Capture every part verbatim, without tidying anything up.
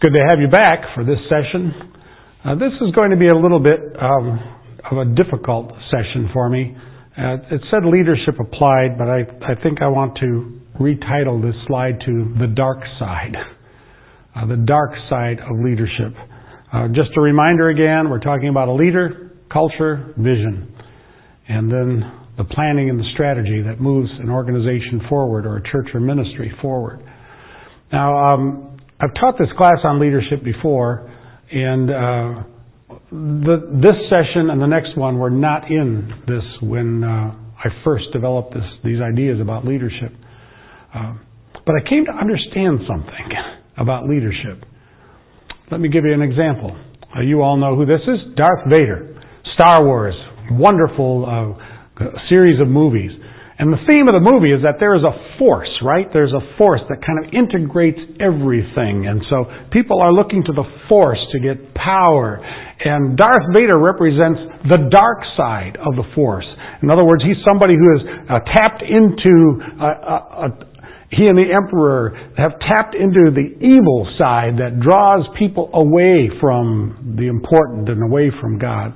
Good to have you back for this session. Uh, this is going to be a little bit um, of a difficult session for me. Uh, it said leadership applied, but I, I think I want to retitle this slide to the dark side. Uh, the dark side of leadership. Uh, just a reminder again, we're talking about a leader, culture, vision, and then the planning and the strategy that moves an organization forward or a church or ministry forward. Now, um, I've taught this class on leadership before, and uh, the, this session and the next one were not in this when uh, I first developed this, these ideas about leadership. Uh, but I came to understand something about leadership. Let me give you an example. Uh, you all know who this is. Darth Vader. Star Wars. Wonderful uh, series of movies. And the theme of the movie is that there is a force, right? There's a force that kind of integrates everything. And so people are looking to the force to get power. And Darth Vader represents the dark side of the force. In other words, he's somebody who has uh, tapped into, uh, uh, uh, he and the Emperor have tapped into the evil side that draws people away from the important and away from God.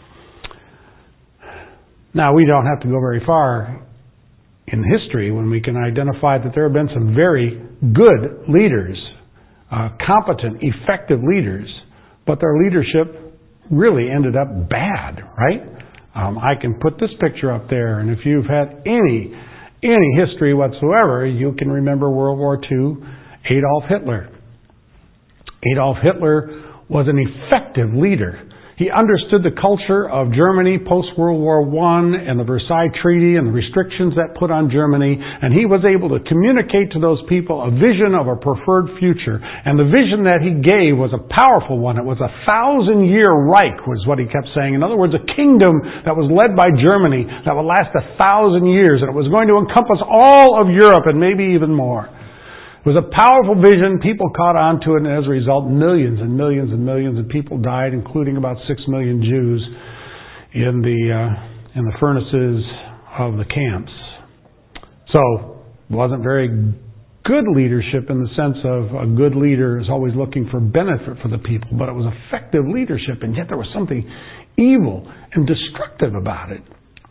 Now, we don't have to go very far in history when we can identify that there have been some very good leaders, uh, competent, effective leaders, but their leadership really ended up bad, right? Um, I can put this picture up there, and if you've had any any history whatsoever, you can remember World War Two, Adolf Hitler. Adolf Hitler was an effective leader. He understood the culture of Germany post-World War One and the Versailles Treaty and the restrictions that put on Germany, and he was able to communicate to those people a vision of a preferred future. And the vision that he gave was a powerful one. It was a thousand-year Reich, was what he kept saying. In other words, a kingdom that was led by Germany that would last a thousand years, and it was going to encompass all of Europe and maybe even more. It was a powerful vision. People caught on to it, and as a result, millions and millions and millions of people died, including about six million Jews in the uh, in the furnaces of the camps. So, it wasn't very good leadership in the sense of a good leader is always looking for benefit for the people, but it was effective leadership, and yet there was something evil and destructive about it.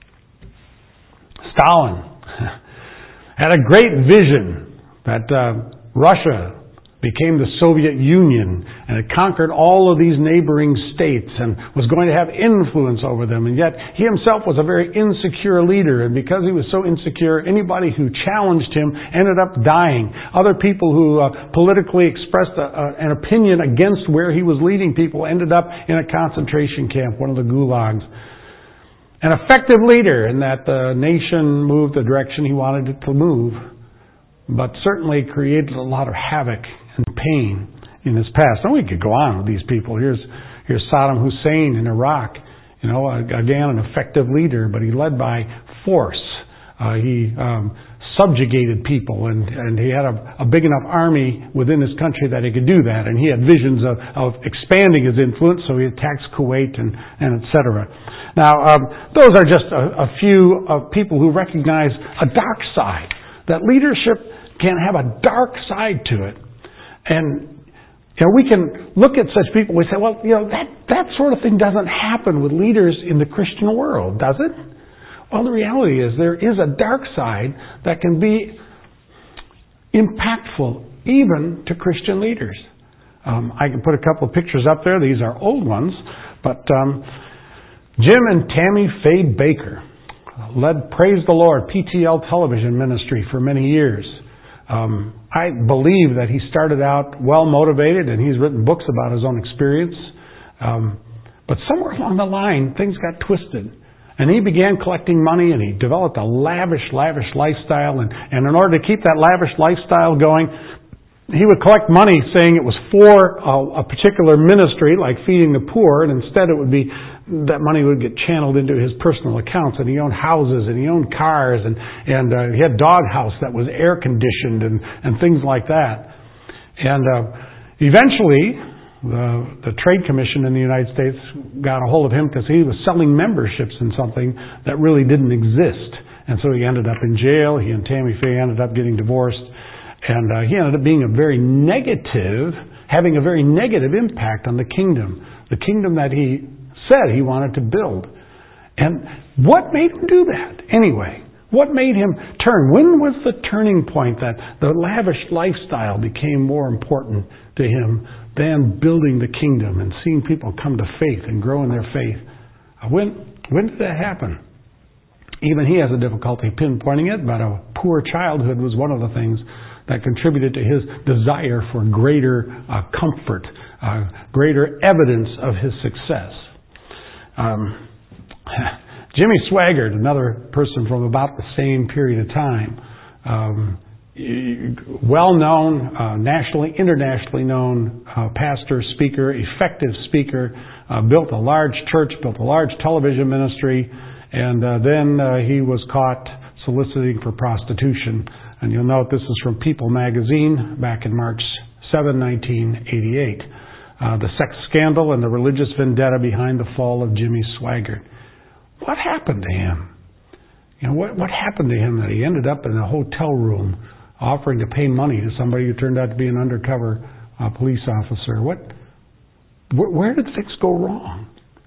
Stalin had a great vision that uh, Russia became the Soviet Union and it conquered all of these neighboring states and was going to have influence over them. And yet he himself was a very insecure leader, and because he was so insecure, anybody who challenged him ended up dying. Other people who uh, politically expressed a, a, an opinion against where he was leading people ended up in a concentration camp, one of the gulags. An effective leader in that the nation moved the direction he wanted it to move, but certainly created a lot of havoc and pain in his past. And we could go on with these people. Here's here's Saddam Hussein in Iraq. You know, again, an effective leader, but he led by force. Uh, he um, subjugated people, and, and he had a, a big enough army within his country that he could do that. And he had visions of, of expanding his influence, so he attacked Kuwait and, and et cetera. Now, um, those are just a, a few of people who recognize a dark side. That leadership can have a dark side to it. And you know, we can look at such people, we say, well, you know, that, that sort of thing doesn't happen with leaders in the Christian world, does it? Well, the reality is there is a dark side that can be impactful even to Christian leaders. Um, I can put a couple of pictures up there. These are old ones. But um, Jim and Tammy Faye Baker led Praise the Lord, P T L television ministry for many years. Um, I believe that he started out well motivated, and he's written books about his own experience. Um, but somewhere along the line, things got twisted. And he began collecting money, and he developed a lavish, lavish lifestyle. And, and in order to keep that lavish lifestyle going, he would collect money saying it was for a, a particular ministry, like feeding the poor, and instead it would be that money would get channeled into his personal accounts. And he owned houses, and he owned cars, and, and uh, he had a doghouse that was air conditioned and, and things like that. And uh, eventually, the, the Trade Commission in the United States got a hold of him because he was selling memberships in something that really didn't exist. And so he ended up in jail. He and Tammy Faye ended up getting divorced. And uh, he ended up being a very negative having a very negative impact on the kingdom, the kingdom that he said he wanted to build. And what made him do that anyway? What made him turn? When was the turning point that the lavish lifestyle became more important to him than building the kingdom and seeing people come to faith and grow in their faith? When, when did that happen? Even he has a difficulty pinpointing it, but a poor childhood was one of the things that contributed to his desire for greater uh, comfort, uh, greater evidence of his success. Um, Jimmy Swaggart, another person from about the same period of time, um, well-known, uh, nationally, internationally known uh, pastor, speaker, effective speaker, uh, built a large church, built a large television ministry, and uh, then uh, he was caught soliciting for prostitution. And you'll note this is from People magazine back in March seventh, nineteen eighty-eight. Uh, the sex scandal and the religious vendetta behind the fall of Jimmy Swaggart. What happened to him? You know, what, what happened to him that he ended up in a hotel room offering to pay money to somebody who turned out to be an undercover uh, police officer? What, wh- where did things go wrong?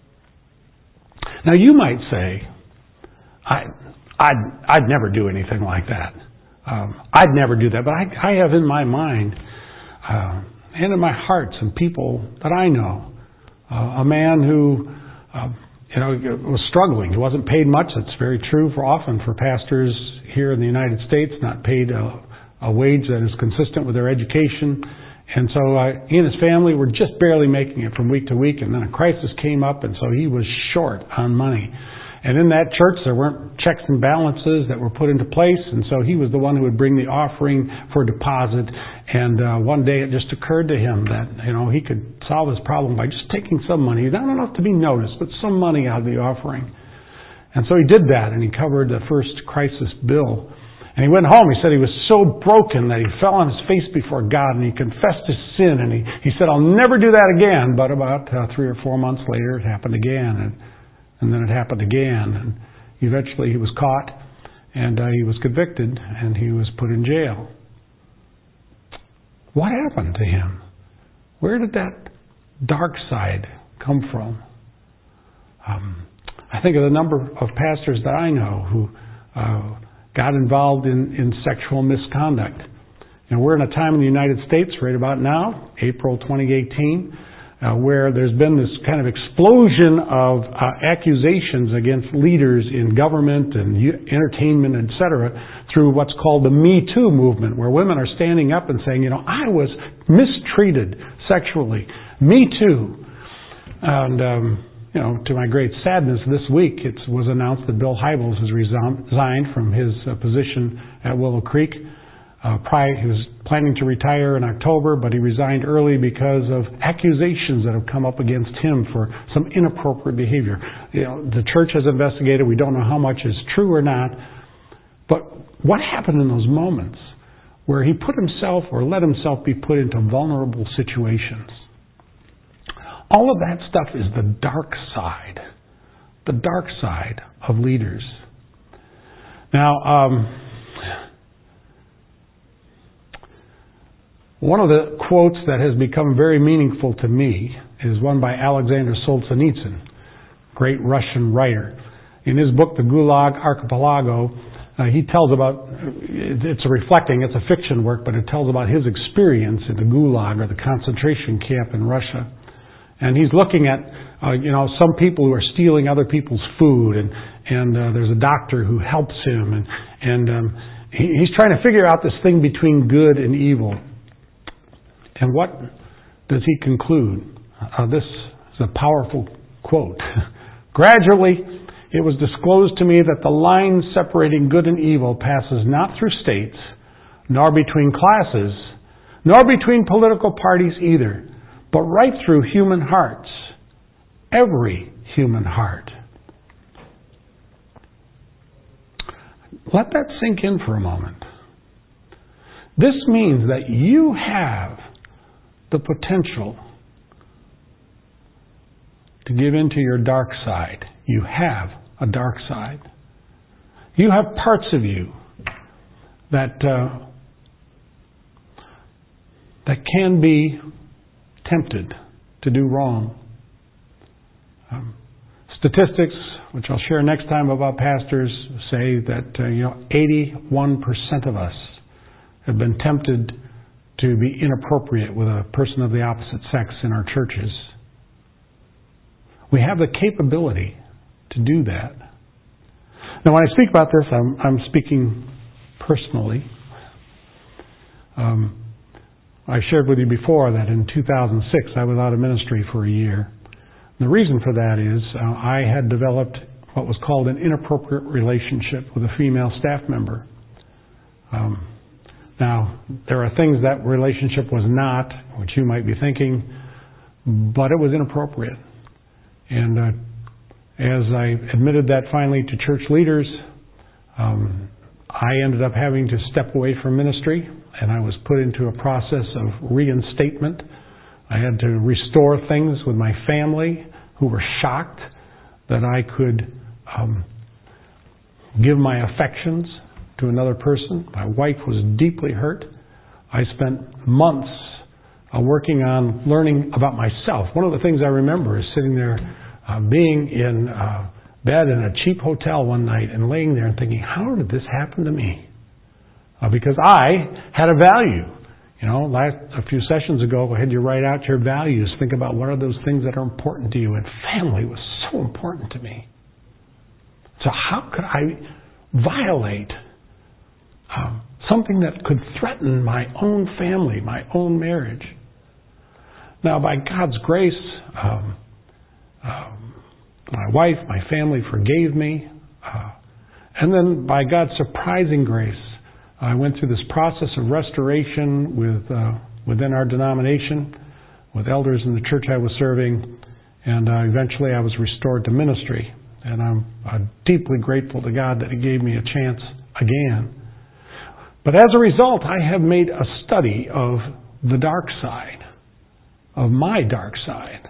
Now you might say, I, I'd, I'd never do anything like that. Um, I'd never do that, but I, I have in my mind uh, and in my heart some people that I know. Uh, a man who, uh, you know, was struggling. He wasn't paid much. That's very true for often for pastors here in the United States, not paid a, a wage that is consistent with their education. And so uh, he and his family were just barely making it from week to week, and then a crisis came up, and so he was short on money. And in that church, there weren't checks and balances that were put into place, and so he was the one who would bring the offering for deposit. And uh, one day it just occurred to him that, you know, he could solve his problem by just taking some money, not enough to be noticed, but some money out of the offering. And so he did that, and he covered the first crisis bill. And he went home. He said he was so broken that he fell on his face before God, and he confessed his sin, and he, he said, I'll never do that again. But about uh, three or four months later, it happened again. And And then it happened again, and eventually he was caught, and uh, he was convicted, and he was put in jail. What happened to him? Where did that dark side come from? Um, I think of the number of pastors that I know who uh, got involved in, in sexual misconduct. And we're in a time in the United States right about now, April twenty eighteen, Uh, where there's been this kind of explosion of uh, accusations against leaders in government and u- entertainment, et cetera, through what's called the Me Too movement, where women are standing up and saying, you know, I was mistreated sexually. Me too. And, um, you know, to my great sadness, this week it was announced that Bill Hybels has resigned from his uh, position at Willow Creek. Uh, prior, he was planning to retire in October, but he resigned early because of accusations that have come up against him for some inappropriate behavior. You know, the church has investigated. We don't know how much is true or not. But what happened in those moments where he put himself or let himself be put into vulnerable situations? All of that stuff is the dark side, the dark side of leaders. Now, um, one of the quotes that has become very meaningful to me is one by Alexander Solzhenitsyn, great Russian writer. In his book, The Gulag Archipelago, uh, he tells about, it's a reflecting, it's a fiction work, but it tells about his experience in the Gulag, or the concentration camp in Russia. And he's looking at, uh, you know, some people who are stealing other people's food, and, and uh, there's a doctor who helps him, and, and um, he, he's trying to figure out this thing between good and evil. And what does he conclude? Uh, this is a powerful quote. Gradually, it was disclosed to me that the line separating good and evil passes not through states, nor between classes, nor between political parties either, but right through human hearts. Every human heart. Let that sink in for a moment. This means that you have the potential to give into your dark side. You have a dark side. You have parts of you that uh, that can be tempted to do wrong. Um, statistics, which I'll share next time about pastors, say that uh, you know eighty-one percent of us have been tempted to be inappropriate with a person of the opposite sex in our churches. We have the capability to do that. Now, when I speak about this, I'm, I'm speaking personally. Um, I shared with you before that in two thousand six I was out of ministry for a year. The reason for that is uh, I had developed what was called an inappropriate relationship with a female staff member. Um, now, there are things that relationship was not, which you might be thinking, but it was inappropriate. And uh, as I admitted that finally to church leaders, um, I ended up having to step away from ministry, and I was put into a process of reinstatement. I had to restore things with my family, who were shocked that I could um, give my affections to another person. My wife was deeply hurt. I spent months uh, working on learning about myself. One of the things I remember is sitting there uh, being in uh, bed in a cheap hotel one night and laying there and thinking, how did this happen to me? Uh, because I had a value. You know, last, a few sessions ago, I had you write out your values. Think about what are those things that are important to you. And family was so important to me. So how could I violate um, something that could threaten my own family, my own marriage? Now, by God's grace, um, um, my wife, my family forgave me. Uh, and then by God's surprising grace, I went through this process of restoration with uh, within our denomination, with elders in the church I was serving, and uh, eventually I was restored to ministry. And I'm uh, deeply grateful to God that He gave me a chance again. But as a result, I have made a study of the dark side, of my dark side.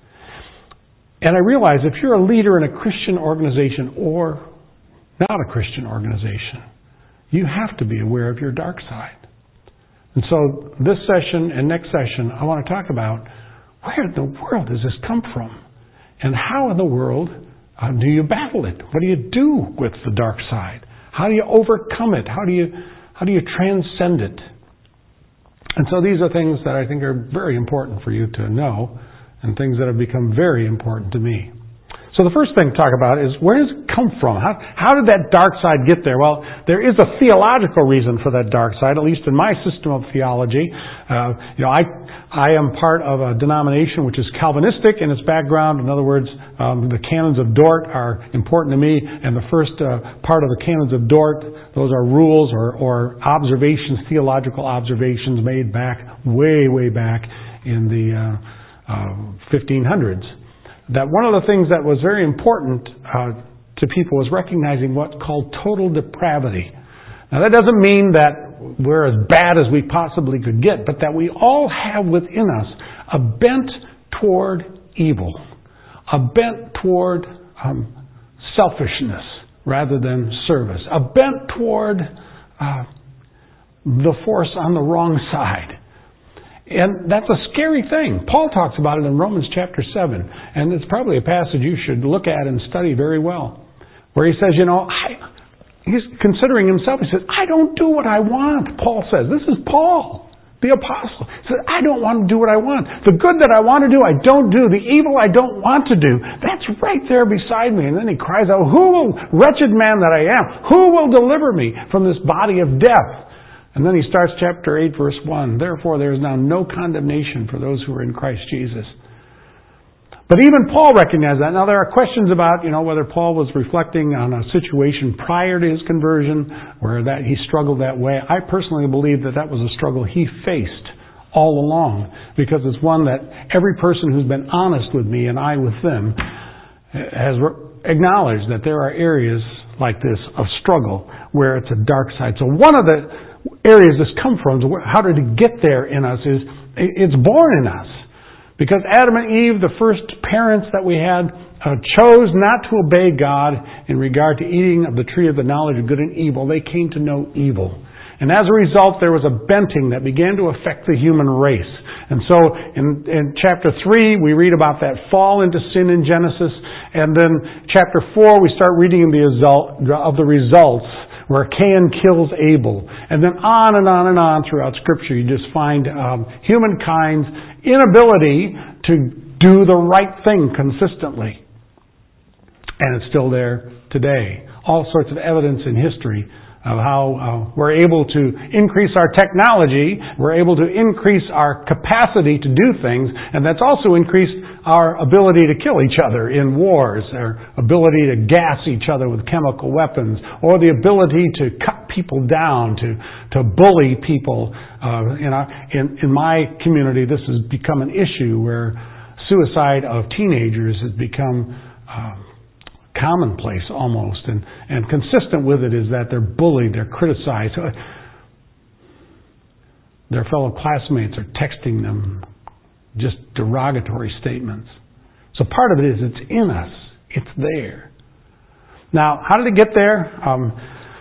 And I realize if you're a leader in a Christian organization or not a Christian organization, you have to be aware of your dark side. And so this session and next session, I want to talk about where in the world does this come from? And how in the world uh, do you battle it? What do you do with the dark side? How do you overcome it? How do you, how do you transcend it? And so these are things that I think are very important for you to know and things that have become very important to me. So the first thing to talk about is, where does it come from? How, how did that dark side get there? Well, there is a theological reason for that dark side, at least in my system of theology. Uh, you know, I I am part of a denomination which is Calvinistic in its background. In other words, um, the canons of Dort are important to me, and the first uh, part of the canons of Dort, those are rules or, or observations, theological observations made back, way, way back in the uh, uh, fifteen hundreds. That one of the things that was very important uh, to people was recognizing what's called total depravity. Now that doesn't mean that we're as bad as we possibly could get, but that we all have within us a bent toward evil, a bent toward um, selfishness rather than service, a bent toward uh, the force on the wrong side. And that's a scary thing. Paul talks about it in Romans chapter seven. And it's probably a passage you should look at and study very well. Where he says, you know, I, he's considering himself. He says, I don't do what I want. Paul says, this is Paul, the apostle. He says, I don't want to do what I want. The good that I want to do, I don't do. The evil I don't want to do. That's right there beside me. And then he cries out, who will, wretched man that I am, who will deliver me from this body of death? And then he starts chapter eight, verse one. Therefore, there is now no condemnation for those who are in Christ Jesus. But even Paul recognized that. Now, there are questions about, you know, whether Paul was reflecting on a situation prior to his conversion, where that he struggled that way. I personally believe that that was a struggle he faced all along, because it's one that every person who's been honest with me and I with them has acknowledged that there are areas like this of struggle where it's a dark side. So one of the areas this come from, how did it get there in us, is it's born in us. Because Adam and Eve, the first parents that we had, uh, chose not to obey God in regard to eating of the tree of the knowledge of good and evil. They came to know evil. And as a result, there was a benting that began to affect the human race. And so in, in chapter three, we read about that fall into sin in Genesis. And then chapter four, we start reading the result, of the results where Cain kills Abel. And then on and on and on throughout Scripture, you just find um, humankind's inability to do the right thing consistently. And it's still there today. All sorts of evidence in history of how uh, we're able to increase our technology, we're able to increase our capacity to do things, and that's also increased our ability to kill each other in wars, our ability to gas each other with chemical weapons, or the ability to cut people down, to to bully people. Uh, in, our, in, in my community, this has become an issue where suicide of teenagers has become uh, commonplace almost, and, and consistent with it is that they're bullied, they're criticized. Their fellow classmates are texting them just derogatory statements. So part of it is it's in us. It's there. Now, how did it get there? Um,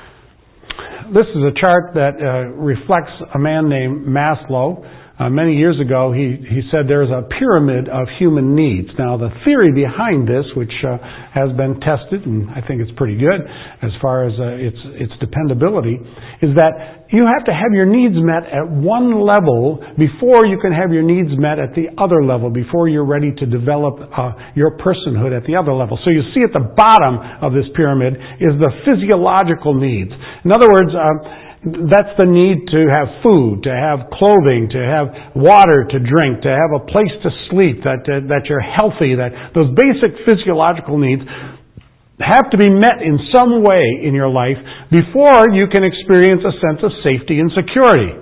this is a chart that uh, reflects a man named Maslow. Uh, many years ago, he, he said there's a pyramid of human needs. Now, the theory behind this, which uh, has been tested, and I think it's pretty good as far as uh, its its dependability, is that you have to have your needs met at one level before you can have your needs met at the other level, before you're ready to develop uh, your personhood at the other level. So you see at the bottom of this pyramid is the physiological needs. In other words, uh, that's the need to have food, to have clothing, to have water to drink, to have a place to sleep, that uh, that you're healthy, that those basic physiological needs have to be met in some way in your life before you can experience a sense of safety and security.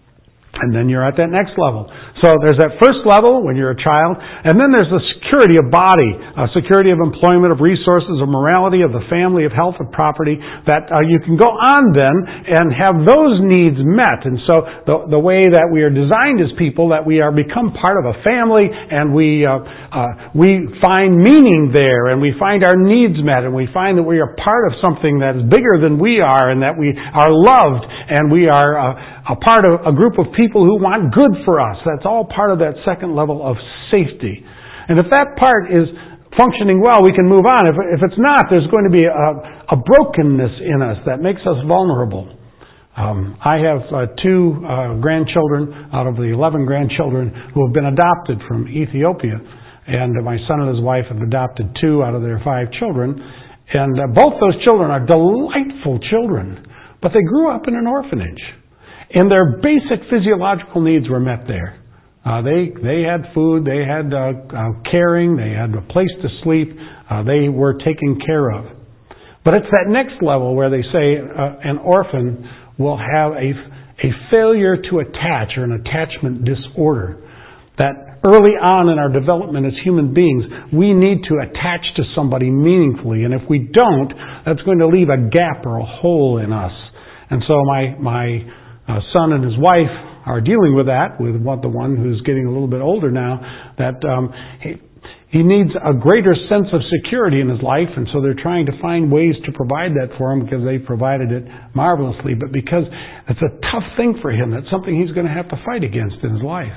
And then you're at that next level. So there's that first level when you're a child, and then there's the security of body, uh, security of employment, of resources, of morality, of the family, of health, of property, that uh, you can go on then and have those needs met. And so the, the way that we are designed as people, that we are become part of a family, and we uh, uh, we find meaning there, and we find our needs met, and we find that we are part of something that is bigger than we are, and that we are loved, and we are uh, a part of a group of people who want good for us. That's all part of that second level of safety. And if that part is functioning well, we can move on. If, if it's not, there's going to be a, a brokenness in us that makes us vulnerable. Um, I have uh, two uh, grandchildren out of the eleven grandchildren who have been adopted from Ethiopia. And uh, my son and his wife have adopted two out of their five children. And uh, both those children are delightful children. But they grew up in an orphanage. And their basic physiological needs were met there. Uh, they they had food, they had uh, uh, caring, they had a place to sleep, uh, they were taken care of. But it's that next level where they say uh, an orphan will have a, a failure to attach, or an attachment disorder. That early on in our development as human beings, we need to attach to somebody meaningfully. And if we don't, that's going to leave a gap or a hole in us. And so my my Uh, son and his wife are dealing with that, with what the one who's getting a little bit older now, that um, he, he needs a greater sense of security in his life, and so they're trying to find ways to provide that for him, because they've provided it marvelously. But because it's a tough thing for him, that's something he's going to have to fight against in his life.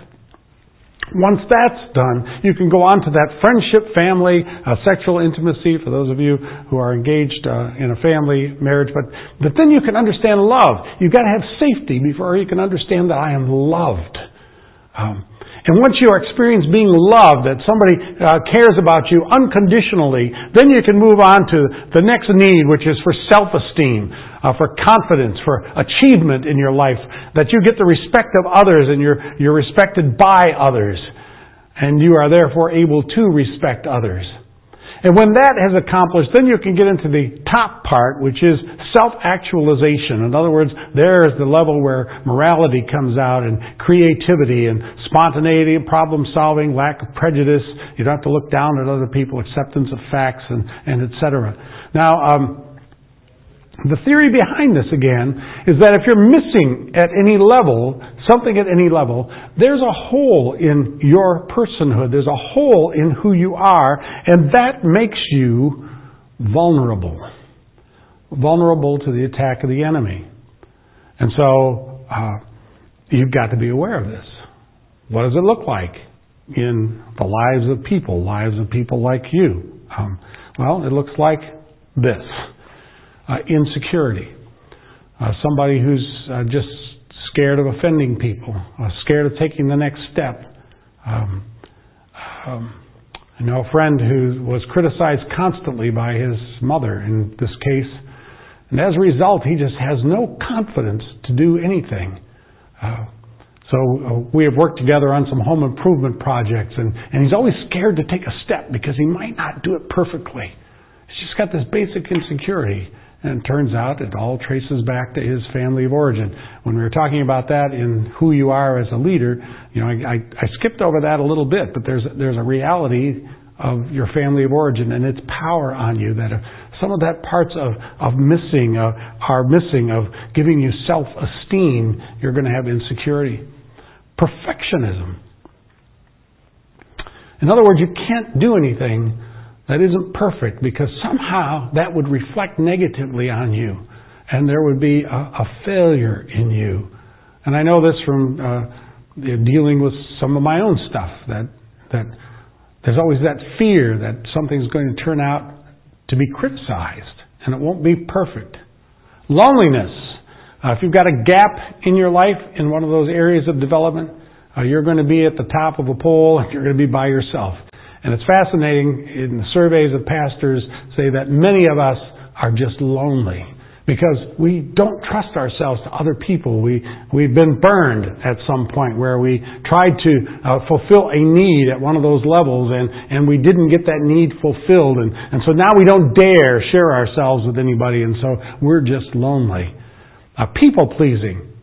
Once that's done, you can go on to that friendship, family, uh, sexual intimacy, for those of you who are engaged uh, in a family marriage. But, but then you can understand love. You've got to have safety before you can understand that I am loved. Um, and once you experience being loved, that somebody uh, cares about you unconditionally, then you can move on to the next need, which is for self-esteem, uh, for confidence, for achievement in your life, that you get the respect of others and you're, you're respected by others, and you are therefore able to respect others. And when that has accomplished, then you can get into the top part, which is self-actualization. In other words, there's the level where morality comes out, and creativity and spontaneity and problem solving, lack of prejudice. You don't have to look down at other people, acceptance of facts, and, and et cetera. Now, um, the theory behind this, again, is that if you're missing at any level, something at any level, there's a hole in your personhood. There's a hole in who you are, and that makes you vulnerable. Vulnerable to the attack of the enemy. And so, uh, you've got to be aware of this. what does it look like in the lives of people, lives of people like you? Um, well, it looks like this. Uh, insecurity. Uh, somebody who's uh, just scared of offending people, uh, scared of taking the next step. Um, um, I know a friend who was criticized constantly by his mother in this case, and as a result, he just has no confidence to do anything. Uh, so uh, we have worked together on some home improvement projects, and, and he's always scared to take a step because he might not do it perfectly. He's just got this basic insecurity. And it turns out it all traces back to his family of origin. When we were talking about that in who you are as a leader, you know, I, I, I skipped over that a little bit, but there's there's a reality of your family of origin and its power on you. That if some of that parts of of missing uh, are missing of giving you self-esteem, you're going to have insecurity, perfectionism. In other words, you can't do anything that isn't perfect, because somehow that would reflect negatively on you, and there would be a, a failure in you. And I know this from uh, dealing with some of my own stuff, that that there's always that fear that something's going to turn out to be criticized, and it won't be perfect. Loneliness. Uh, if you've got a gap in your life in one of those areas of development, uh, you're going to be at the top of a pole, and you're going to be by yourself. And it's fascinating, in the surveys of pastors say that many of us are just lonely because we don't trust ourselves to other people. We, we've been burned at some point where we tried to uh, fulfill a need at one of those levels, and, and we didn't get that need fulfilled. And, and so now we don't dare share ourselves with anybody, and so we're just lonely. Uh, people-pleasing.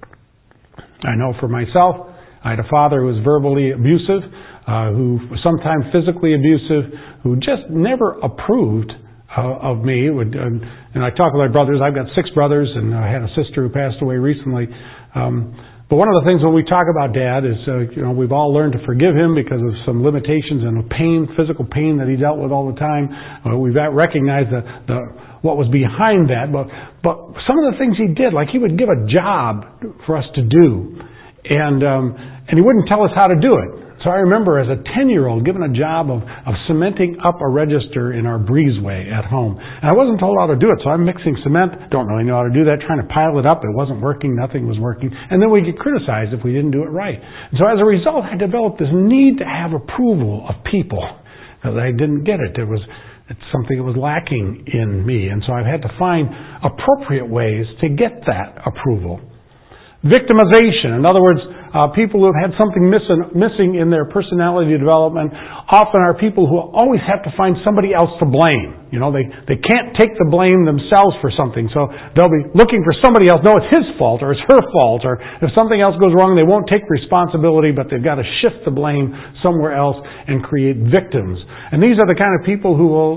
I know for myself, I had a father who was verbally abusive, Uh, who was sometimes physically abusive, who just never approved uh, of me. Would, uh, and I talk with my brothers. I've got six brothers, and I had a sister who passed away recently. Um, but one of the things when we talk about Dad is, uh, you know, we've all learned to forgive him because of some limitations and pain, physical pain that he dealt with all the time. Uh, we've recognized the, the what was behind that. But but some of the things he did, like he would give a job for us to do, and um, and he wouldn't tell us how to do it. So I remember as a ten-year-old given a job of, of cementing up a register in our breezeway at home. And I wasn't told how to do it, so I'm mixing cement. Don't really know how to do that, trying to pile it up. It wasn't working. Nothing was working. And then we get criticized if we didn't do it right. And so as a result, I developed this need to have approval of people because I didn't get it. It was it's something that was lacking in me. And so I've had to find appropriate ways to get that approval. Victimization. In other words, uh, people who have had something missing, missing in their personality development often are people who always have to find somebody else to blame. You know, they, they can't take the blame themselves for something, so they'll be looking for somebody else. No, it's his fault or it's her fault, or if something else goes wrong, they won't take responsibility, but they've got to shift the blame somewhere else and create victims. And these are the kind of people who will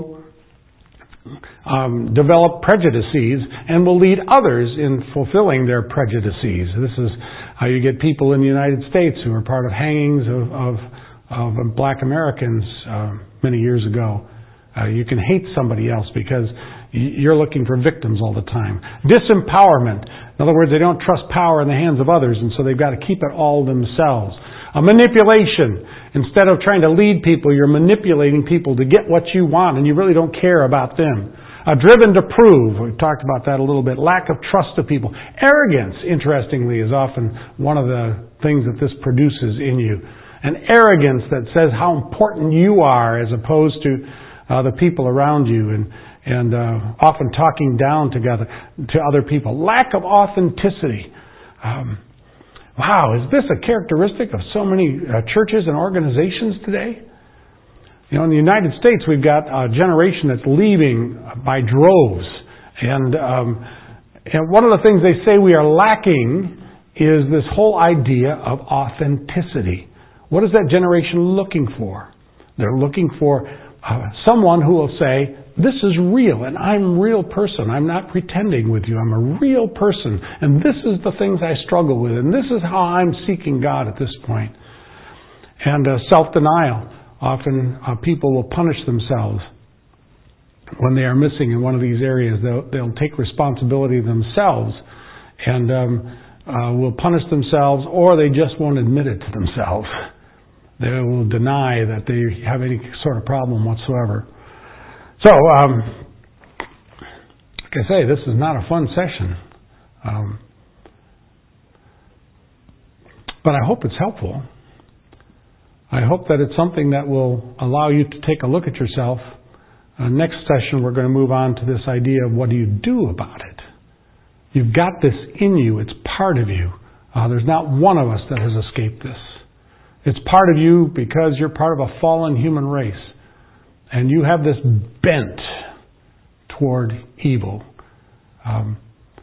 Um, develop prejudices and will lead others in fulfilling their prejudices. This is how you get people in the United States who are part of hangings of, of, of black Americans uh, many years ago. Uh, you can hate somebody else because you're looking for victims all the time. Disempowerment. In other words, they don't trust power in the hands of others, and so they've got to keep it all themselves. A manipulation. Instead of trying to lead people, you're manipulating people to get what you want, and you really don't care about them. Uh, driven to prove. We've talked about that a little bit. Lack of trust of people. Arrogance, interestingly, is often one of the things that this produces in you. An arrogance that says how important you are as opposed to uh, the people around you, and and uh, often talking down together to other people. Lack of authenticity. Um, wow, is this a characteristic of so many uh, churches and organizations today? You know, in the United States, we've got a generation that's leaving by droves. And, um, and one of the things they say we are lacking is this whole idea of authenticity. What is that generation looking for? They're looking for uh, someone who will say, this is real, and I'm a real person. I'm not pretending with you. I'm a real person. And this is the things I struggle with. And this is how I'm seeking God at this point. And uh, self-denial. Often uh, people will punish themselves when they are missing in one of these areas. They'll, they'll take responsibility themselves and um, uh, will punish themselves, or they just won't admit it to themselves. They will deny that they have any sort of problem whatsoever. So, um, like I say, this is not a fun session. Um, but I hope it's helpful. I hope that it's something that will allow you to take a look at yourself. Uh, next session, we're going to move on to this idea of what do you do about it. You've got this in you. It's part of you. Uh, there's not one of us that has escaped this. It's part of you because you're part of a fallen human race. And you have this bent toward evil. Um,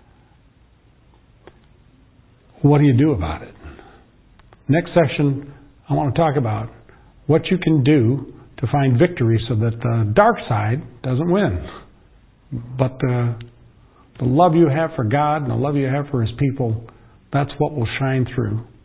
what do you do about it? Next session, I want to talk about what you can do to find victory so that the dark side doesn't win. But the, the love you have for God and the love you have for His people, that's what will shine through.